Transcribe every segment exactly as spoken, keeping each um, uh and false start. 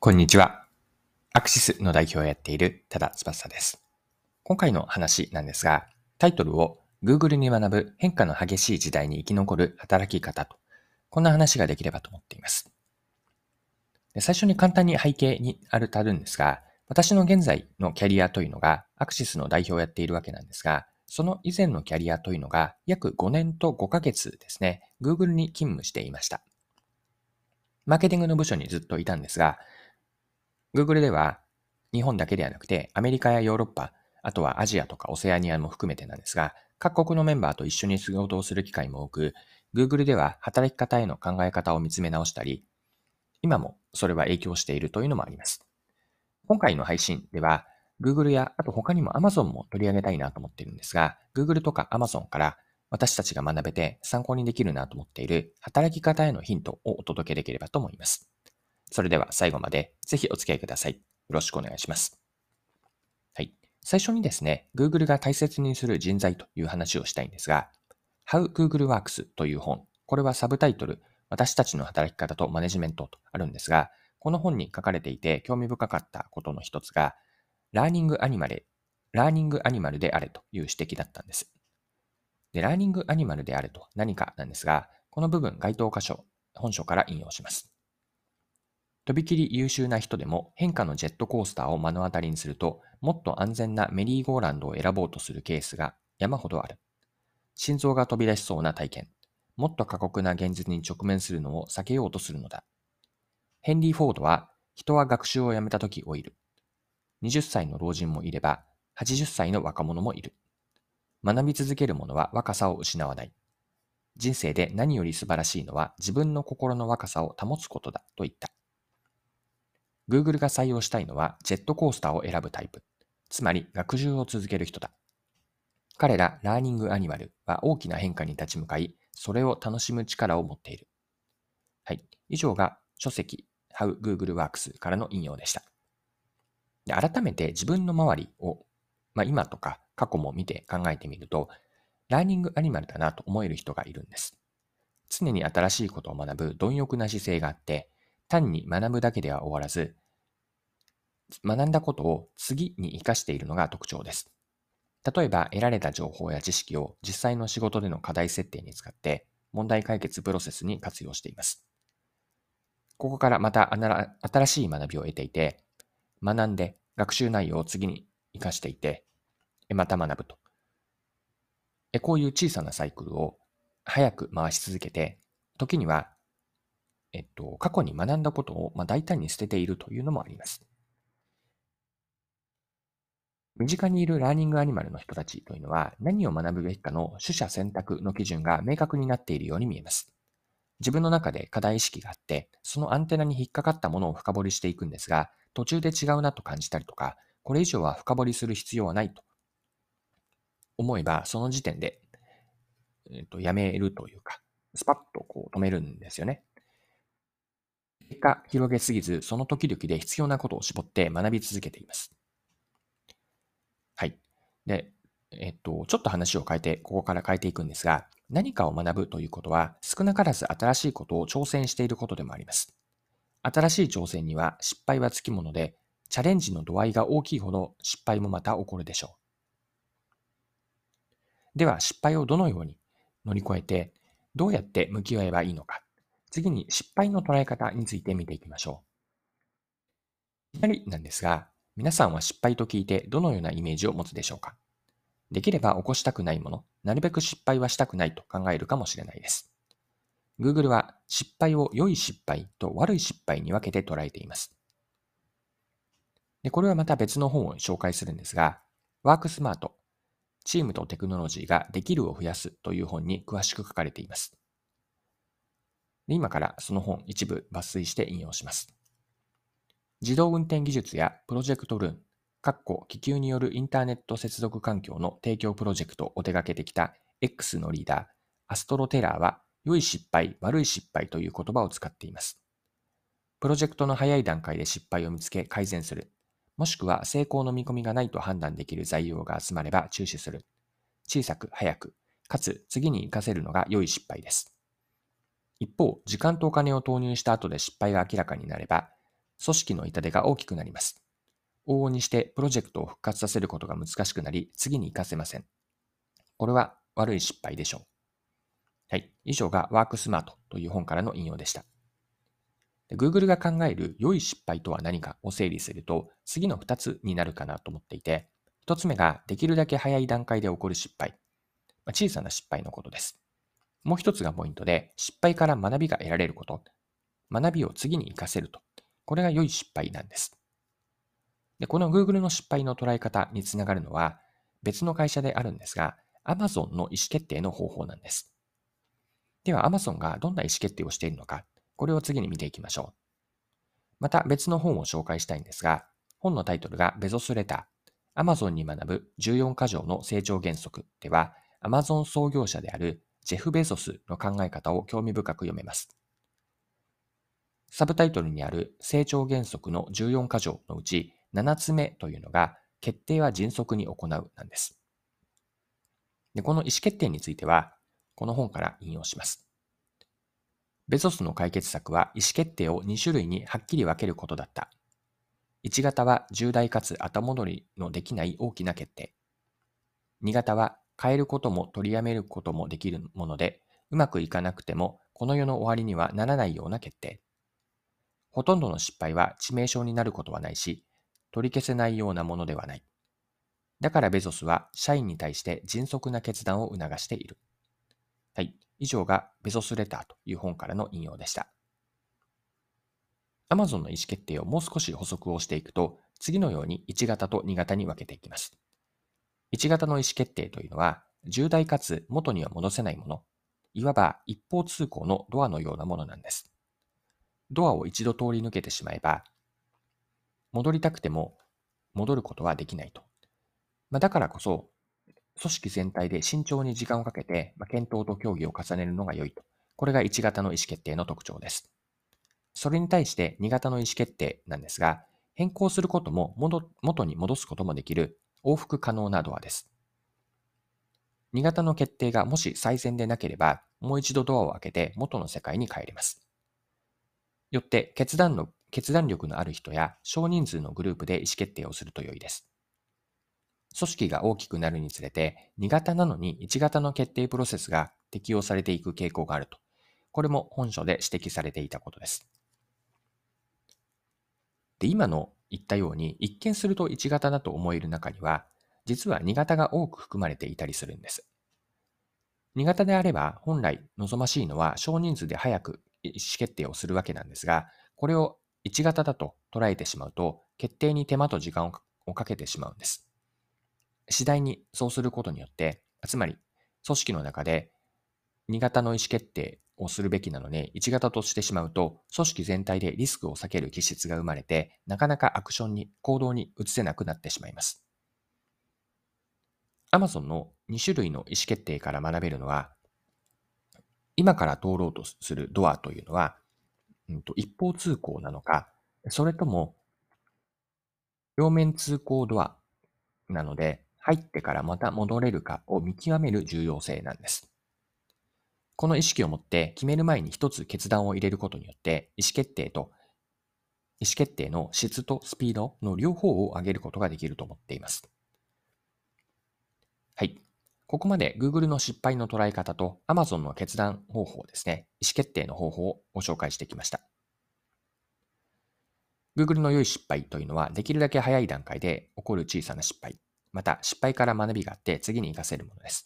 こんにちは。アクシスの代表をやっている多田翼です。今回の話なんですが、タイトルを Google に学ぶ変化の激しい時代に生き残る働き方と、こんな話ができればと思っています。で最初に簡単に背景にあるたるんですが、私の現在のキャリアというのがアクシスの代表をやっているわけなんですが、その以前のキャリアというのが約ごねんとごかげつですね、Google に勤務していました。マーケティングの部署にずっといたんですが、Google では日本だけではなくてアメリカやヨーロッパ、あとはアジアとかオセアニアも含めてなんですが、各国のメンバーと一緒に仕事をする機会も多く、Google では働き方への考え方を見つめ直したり、今もそれは影響しているというのもあります。今回の配信では Google やあと他にも Amazon も取り上げたいなと思っているんですが、Google とか Amazon から私たちが学べて参考にできるなと思っている働き方へのヒントをお届けできればと思います。それでは最後までぜひお付き合いください。よろしくお願いします。はい。最初にですね、Google が大切にする人材という話をしたいんですが、How Google Works という本、これはサブタイトル、私たちの働き方とマネジメントとあるんですが、この本に書かれていて興味深かったことの一つが、ラーニングアニマル、ラーニングアニマルであれという指摘だったんです。で、ラーニングアニマルであれと何かなんですが、この部分該当箇所、本書から引用します。とびきり優秀な人でも変化のジェットコースターを目の当たりにすると、もっと安全なメリーゴーランドを選ぼうとするケースが山ほどある。心臓が飛び出しそうな体験。もっと過酷な現実に直面するのを避けようとするのだ。ヘンリー・フォードは、人は学習をやめたとき老いる。はたちの老人もいれば、はちじゅっさいの若者もいる。学び続ける者は若さを失わない。人生で何より素晴らしいのは自分の心の若さを保つことだと言った。Google が採用したいのはジェットコースターを選ぶタイプ。つまり学習を続ける人だ。彼らラーニングアニマルは大きな変化に立ち向かい、それを楽しむ力を持っている。はい。以上が書籍 How Google Works からの引用でした。で改めて自分の周りを、まあ、今とか過去も見て考えてみると、ラーニングアニマルだなと思える人がいるんです。常に新しいことを学ぶ貪欲な姿勢があって、単に学ぶだけでは終わらず、学んだことを次に活かしているのが特徴です。例えば、得られた情報や知識を実際の仕事での課題設定に使って、問題解決プロセスに活用しています。ここからまた新しい学びを得ていて、学んで学習内容を次に活かしていて、また学ぶと。こういう小さなサイクルを早く回し続けて、時には、えっと、過去に学んだことを、まあ、大胆に捨てているというのもあります。身近にいるラーニングアニマルの人たちというのは、何を学ぶべきかの取捨選択の基準が明確になっているように見えます。自分の中で課題意識があって、そのアンテナに引っかかったものを深掘りしていくんですが、途中で違うなと感じたりとか、これ以上は深掘りする必要はないと思えば、その時点で、えっと、やめるというか、スパッとこう止めるんですよね。結果、広げすぎず、その時々で必要なことを絞って学び続けています。はい。で、えっと、ちょっと話を変えて、ここから変えていくんですが、何かを学ぶということは、少なからず新しいことを挑戦していることでもあります。新しい挑戦には失敗はつきもので、チャレンジの度合いが大きいほど失敗もまた起こるでしょう。では、失敗をどのように乗り越えて、どうやって向き合えばいいのか。次に失敗の捉え方について見ていきましょう。いきなりなんですが、皆さんは失敗と聞いてどのようなイメージを持つでしょうか。できれば起こしたくないもの、なるべく失敗はしたくないと考えるかもしれないです。Google は失敗を良い失敗と悪い失敗に分けて捉えています。でこれはまた別の本を紹介するんですが、ワークスマート、チームとテクノロジーができるを増やすという本に詳しく書かれています。で今からその本一部抜粋して引用します。自動運転技術やプロジェクトルーン、気球によるインターネット接続環境の提供プロジェクトを手掛けてきた X のリーダー、アストロテラーは、良い失敗、悪い失敗という言葉を使っています。プロジェクトの早い段階で失敗を見つけ改善する。もしくは成功の見込みがないと判断できる材料が集まれば中止する。小さく早く、かつ次に活かせるのが良い失敗です。一方、時間とお金を投入した後で失敗が明らかになれば、 組織の痛手が大きくなります。往々にしてプロジェクトを復活させることが難しくなり、次に活かせません。これは悪い失敗でしょう。はい。以上がワークスマートという本からの引用でした。Google が考える良い失敗とは何かを整理すると、次のふたつになるかなと思っていて、ひとつめができるだけ早い段階で起こる失敗。小さな失敗のことです。もう一つがポイントで、失敗から学びが得られること。学びを次に活かせると。これが良い失敗なんです。で、この Google の失敗の捉え方につながるのは、別の会社であるんですが、Amazon の意思決定の方法なんです。では Amazon がどんな意思決定をしているのか、これを次に見ていきましょう。また別の本を紹介したいんですが、本のタイトルがベゾスレター、Amazon に学ぶじゅうよんか条の成長原則では、Amazon 創業者であるジェフ・ベゾスの考え方を興味深く読めます。サブタイトルにある成長原則のじゅうよんか条のうちななつめというのが、決定は迅速に行うなんです。で、この意思決定については、この本から引用します。ベゾスの解決策は意思決定をに種類にはっきり分けることだった。いち型は重大かつ後戻りのできない大きな決定。に型は変えることも取りやめることもできるもので、うまくいかなくてもこの世の終わりにはならないような決定。ほとんどの失敗は致命傷になることはないし、取り消せないようなものではない。だからベゾスは社員に対して迅速な決断を促している。はい。以上がベゾスレターという本からの引用でした。Amazon の意思決定をもう少し補足をしていくと、次のようにいち型とに型に分けていきます。いち型の意思決定というのは、重大かつ元には戻せないもの、いわば一方通行のドアのようなものなんです。ドアを一度通り抜けてしまえば、戻りたくても戻ることはできないと。まあ、だからこそ、組織全体で慎重に時間をかけて、まあ、検討と協議を重ねるのが良いと。これがいち型の意思決定の特徴です。それに対してに型の意思決定なんですが、変更することも元に戻すこともできる往復可能なドアです。に型の決定がもし最善でなければ、もう一度ドアを開けて元の世界に帰れます。よって決断の、決断力のある人や少人数のグループで意思決定をすると良いです。組織が大きくなるにつれて、に型なのにいち型の決定プロセスが適用されていく傾向があると。これも本書で指摘されていたことです。で、今の言ったように、一見するといち型だと思える中には、実はに型が多く含まれていたりするんです。に型であれば、本来望ましいのは少人数で早く意思決定をするわけなんですが、これをいち型だと捉えてしまうと、決定に手間と時間をかけてしまうんです。次第にそうすることによって、つまり組織の中でに型の意思決定をするべきなのにいち型としてしまうと、組織全体でリスクを避ける気質が生まれて、なかなかアクションに、行動に移せなくなってしまいます。Amazon のに種類の意思決定から学べるのは、今から通ろうとするドアというのは、うんと、一方通行なのか、それとも両面通行ドアなので、入ってからまた戻れるかを見極める重要性なんです。この意識を持って決める前に一つ決断を入れることによって、意思決定と、意思決定の質とスピードの両方を上げることができると思っています。はい。ここまで Google の失敗の捉え方と Amazon の決断方法ですね、意思決定の方法をご紹介してきました。Google の良い失敗というのは、できるだけ早い段階で起こる小さな失敗、また失敗から学びがあって次に活かせるものです。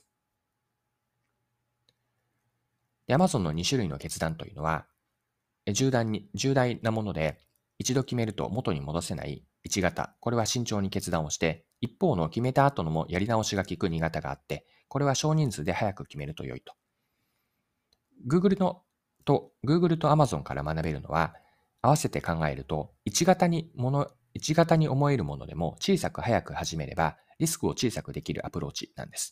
で Amazon のに種類の決断というのは、重大に、重大なもので、一度決めると元に戻せないいち型、これは慎重に決断をして、一方の決めた後のもやり直しが効くに型があって、これは少人数で早く決めると良いと。Google のと、Google と Amazon から学べるのは、合わせて考えると、いち型にもの、いち型に思えるものでも小さく早く始めれば、リスクを小さくできるアプローチなんです。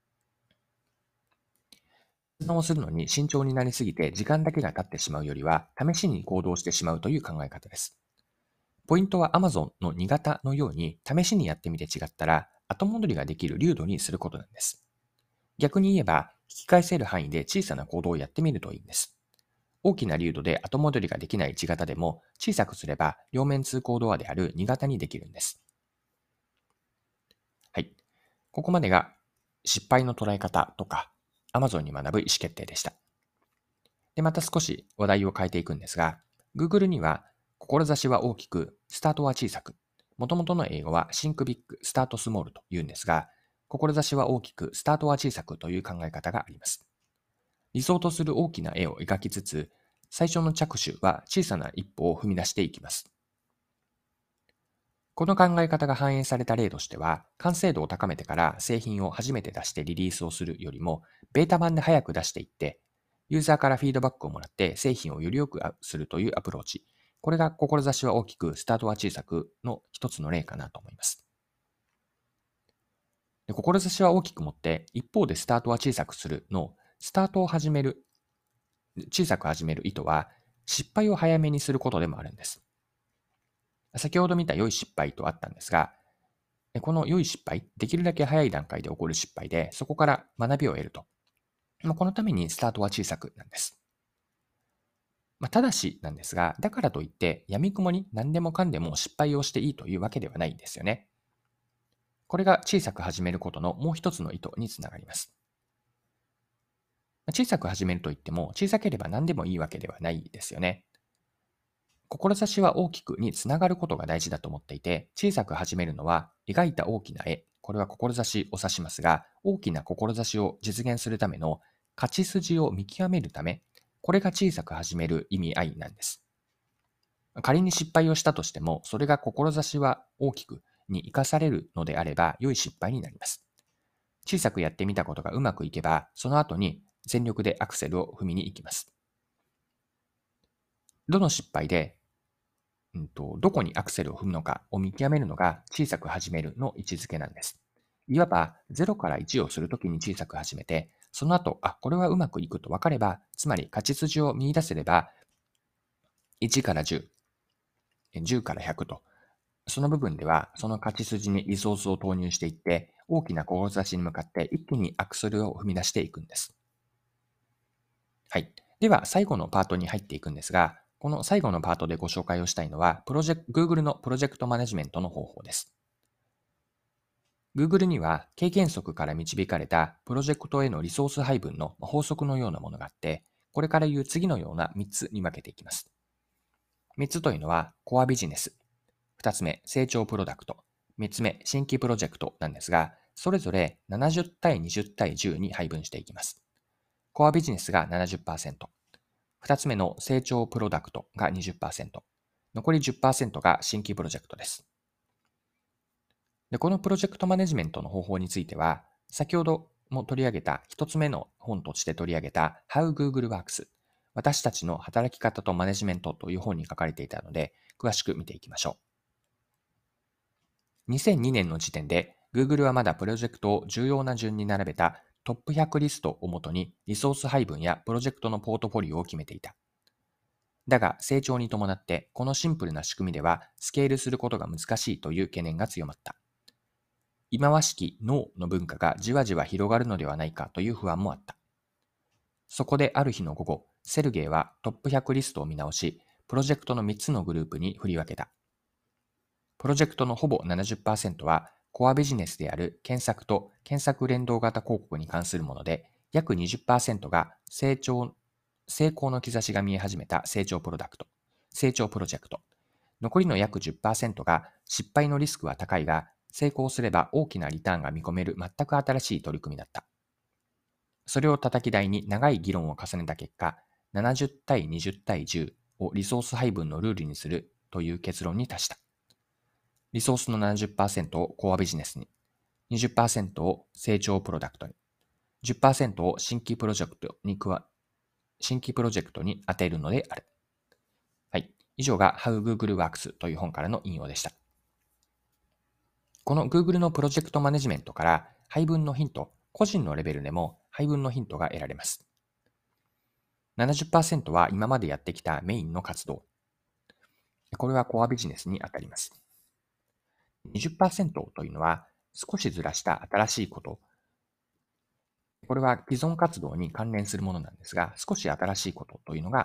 決断をするのに慎重になりすぎて時間だけが経ってしまうよりは、試しに行動してしまうという考え方です。ポイントは Amazon のに型のように、試しにやってみて違ったら、後戻りができる流度にすることなんです。逆に言えば、引き返せる範囲で小さな行動をやってみるといいんです。 大きな流度で後戻りができないいち型でも小さくすれば両面通行ドアであるに型にできるんです。はい。ここまでが失敗の捉え方とか Amazon に学ぶ意思決定でした。で、また少し話題を変えていくんですが、Google には志は大きく、スタートは小さく。元々の英語は Think Big, Start Small と言うんですが、志は大きく、スタートは小さくという考え方があります。理想とする大きな絵を描きつつ、最初の着手は小さな一歩を踏み出していきます。この考え方が反映された例としては、完成度を高めてから製品を初めて出してリリースをするよりも、ベータ版で早く出していって、ユーザーからフィードバックをもらって製品をより良くするというアプローチ。これが志は大きく、スタートは小さくの一つの例かなと思います。で、志は大きく持って、一方でスタートは小さくするの、スタートを始める、小さく始める意図は、失敗を早めにすることでもあるんです。先ほど見た良い失敗とあったんですが、この良い失敗、できるだけ早い段階で起こる失敗で、そこから学びを得ると。このためにスタートは小さくなんです。まあ、ただしなんですが、だからといって、闇雲に何でもかんでも失敗をしていいというわけではないんですよね。これが小さく始めることのもう一つの意図につながります。小さく始めるといっても、小さければ何でもいいわけではないですよね。志は大きくにつながることが大事だと思っていて、小さく始めるのは描いた大きな絵、これは志を指しますが、大きな志を実現するための勝ち筋を見極めるため、これが小さく始める意味合いなんです。仮に失敗をしたとしても、それが志は大きくに生かされるのであれば、良い失敗になります。小さくやってみたことがうまくいけば、その後に全力でアクセルを踏みに行きます。どの失敗でうんと、どこにアクセルを踏むのかを見極めるのが小さく始めるの位置づけなんです。いわばゼロからいちをするときに小さく始めて、その後、あ、これはうまくいくと分かれば、つまり勝ち筋を見出せれば、いちからじゅう、じゅうからひゃくと、その部分ではその勝ち筋にリソースを投入していって、大きな志に向かって一気にアクセルを踏み出していくんです。はい。では、最後のパートに入っていくんですが、この最後のパートでご紹介をしたいのは、プロジェクト、Google のプロジェクトマネジメントの方法です。Google には経験則から導かれたプロジェクトへのリソース配分の法則のようなものがあって、これから言う次のようなみっつに分けていきます。みっつというのは、コアビジネス。ふたつめ、成長プロダクト。みっつめ、新規プロジェクトなんですが、それぞれななじゅう対にじゅう対じゅうに配分していきます。コアビジネスが ななじゅっパーセント。二つ目の成長プロダクトが にじゅっパーセント。残り じゅっパーセント が新規プロジェクトです。で、このプロジェクトマネジメントの方法については、先ほども取り上げた一つ目の本として取り上げた How Google Works 私たちの働き方とマネジメントという本に書かれていたので、詳しく見ていきましょう。にせんにねんの時点で Google はまだプロジェクトを重要な順に並べたトップひゃくリストをもとにリソース配分やプロジェクトのポートフォリオを決めていた。だが成長に伴ってこのシンプルな仕組みではスケールすることが難しいという懸念が強まった。忌まわしきノーの文化がじわじわ広がるのではないかという不安もあった。そこである日の午後、セルゲイはトップひゃくリストを見直し、プロジェクトのみっつのグループに振り分けた。プロジェクトのほぼ ななじゅっパーセント はコアビジネスである検索と検索連動型広告に関するもので、約 にじゅっパーセント が成長、成功の兆しが見え始めた成長プロダクト、成長プロジェクト。残りの約 じゅっパーセント が失敗のリスクは高いが、成功すれば大きなリターンが見込める全く新しい取り組みだった。それを叩き台に長い議論を重ねた結果、ななじゅう対にじゅう対じゅうをリソース配分のルールにするという結論に達した。リソースの ななじゅっパーセント をコアビジネスに、にじゅっパーセント を成長プロダクトに、じゅっパーセント を新規プロジェクトに加新規プロジェクトに当てるのである。はい。以上が How Google Works という本からの引用でした。この Google のプロジェクトマネジメントから配分のヒント、個人のレベルでも配分のヒントが得られます。ななじゅっパーセント は今までやってきたメインの活動。これはコアビジネスに当たります。にじゅっパーセント というのは少しずらした新しいこと。これは既存活動に関連するものなんですが、少し新しいことというのが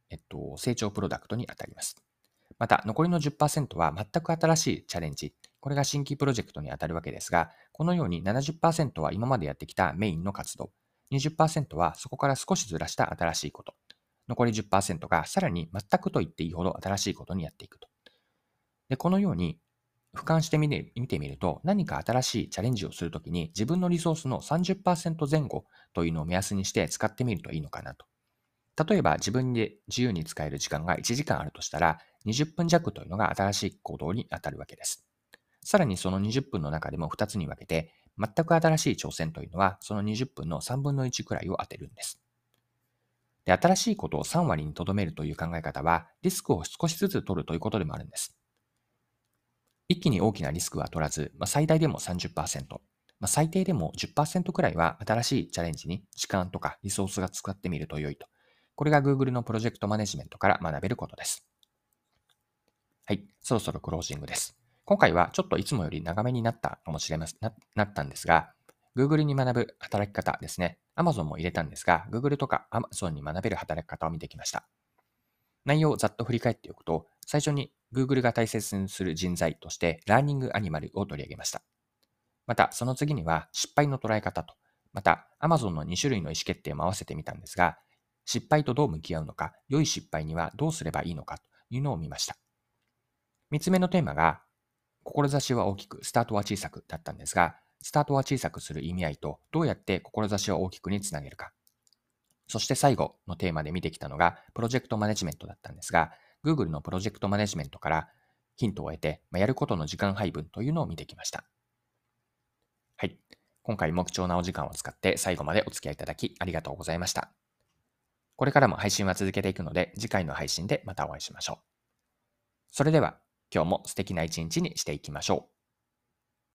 えっと、成長プロダクトに当たります。また、残りのじゅっパーセントは全く新しいチャレンジ。これが新規プロジェクトに当たるわけですが、このようにななじゅっパーセントは今までやってきたメインの活動。にじゅっパーセントはそこから少しずらした新しいこと。残りじゅっパーセントがさらに全くと言っていいほど新しいことにやっていくと。で、このように俯瞰してみて見てみると、何か新しいチャレンジをするときに自分のリソースのさんじゅっパーセント前後というのを目安にして使ってみるといいのかなと。例えば自分で自由に使える時間がいちじかんあるとしたら、にじゅっぷん弱というのが新しい行動に当たるわけです。さらにそのにじゅっぷんの中でもふたつに分けて、全く新しい挑戦というのはそのにじゅっぷんのさんぶんのいちくらいを当てるんです。で、新しいことをさん割にとどめるという考え方は、リスクを少しずつ取るということでもあるんです。一気に大きなリスクは取らず、まあ、最大でもさんじゅっパーセント、まあ、最低でもじゅっパーセントくらいは新しいチャレンジに時間とかリソースが使ってみると良いと。これが Google のプロジェクトマネジメントから学べることです。はい、そろそろクロージングです。今回はちょっといつもより長めになったかもしれません、な、なったんですが、Google に学ぶ働き方ですね。Amazon も入れたんですが、Google とか Amazon に学べる働き方を見てきました。内容をざっと振り返っておくと、最初に Google が大切にする人材としてラーニングアニマルを取り上げました。また、その次には失敗の捉え方と、また Amazon のに種類の意思決定も合わせてみたんですが、失敗とどう向き合うのか、良い失敗にはどうすればいいのかというのを見ました。みっつめのテーマが、志は大きく、スタートは小さくだったんですが、スタートは小さくする意味合いと、どうやって志を大きくにつなげるか。そして最後のテーマで見てきたのが、プロジェクトマネジメントだったんですが、Google のプロジェクトマネジメントからヒントを得て、やることの時間配分というのを見てきました。はい。今回も貴重なお時間を使って最後までお付き合いいただきありがとうございました。これからも配信は続けていくので、次回の配信でまたお会いしましょう。それでは、今日も素敵な一日にしていきましょう。